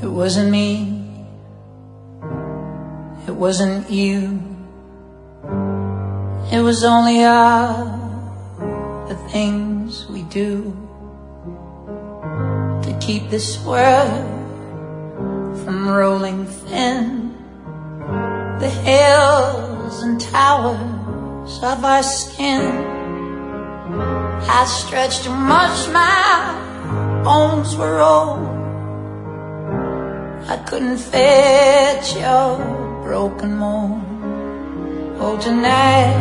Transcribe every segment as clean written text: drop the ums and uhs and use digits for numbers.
It wasn't me, it wasn't you, it was only the things we do to keep this world from rolling thin. The hills and towers of our skin, I stretched too much, my bones were old. I couldn't fit your broken mold. Oh tonight,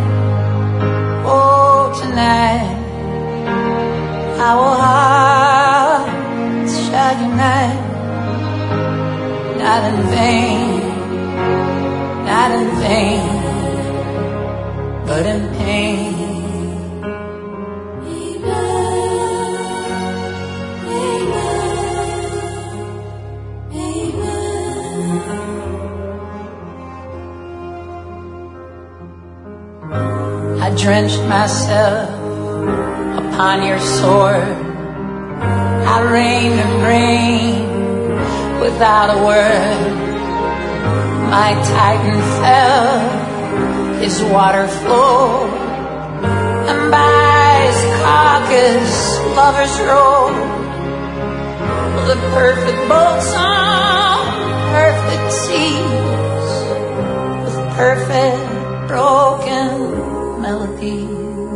our hearts shall unite. Not in vain, not in vain, but in pain. I drenched myself upon your sword. I rained and rained without a word. My Titan fell, his water flowed, and by his carcass lovers rode. The perfect boats on perfect seas, with perfect broken melody.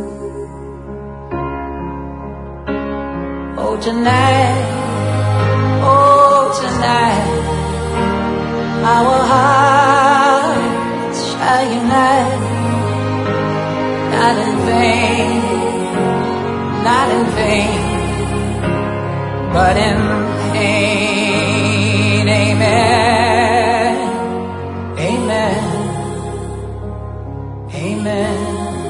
Oh tonight, our hearts shall unite. Not in vain, not in vain, but in pain. Amen, amen, amen.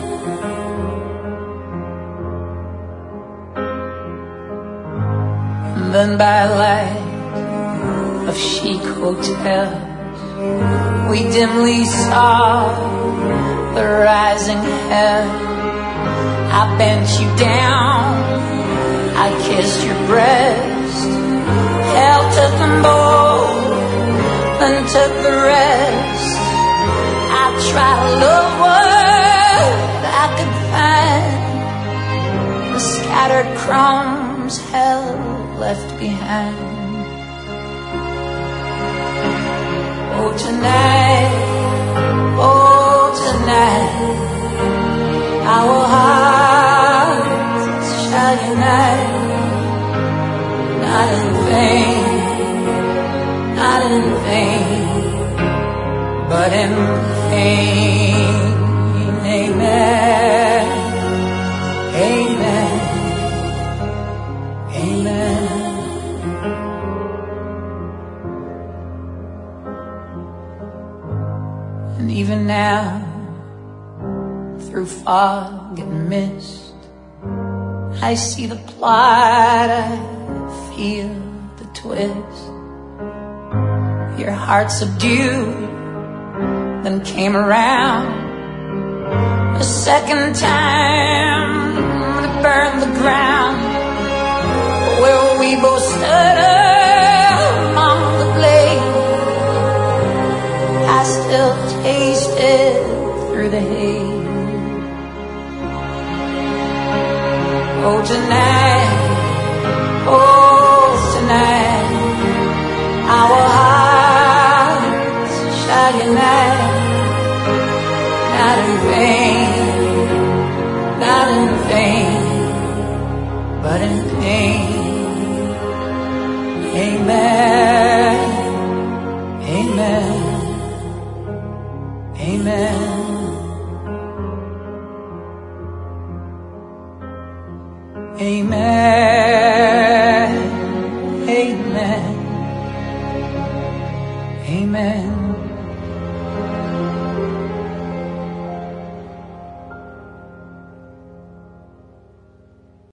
And then by light of chic hotels, we dimly saw the rising hell. I bent you down, I kissed your breast, hell took them both, then took the rest. I tried to love what I could find, the scattered crumbs hell left behind. Oh tonight, our hearts shall unite. Not in vain, not in vain, but in pain. Amen, amen, amen. And even now, through fog and mist, I see the plot, I feel the twist. Your heart subdued, then came around a second time to burn the ground where we both stood among the blaze. I still taste it through the haze. Oh tonight, our hearts shall unite. Not in vain, not in vain, but in pain. Amen, amen, amen. Amen, amen, amen.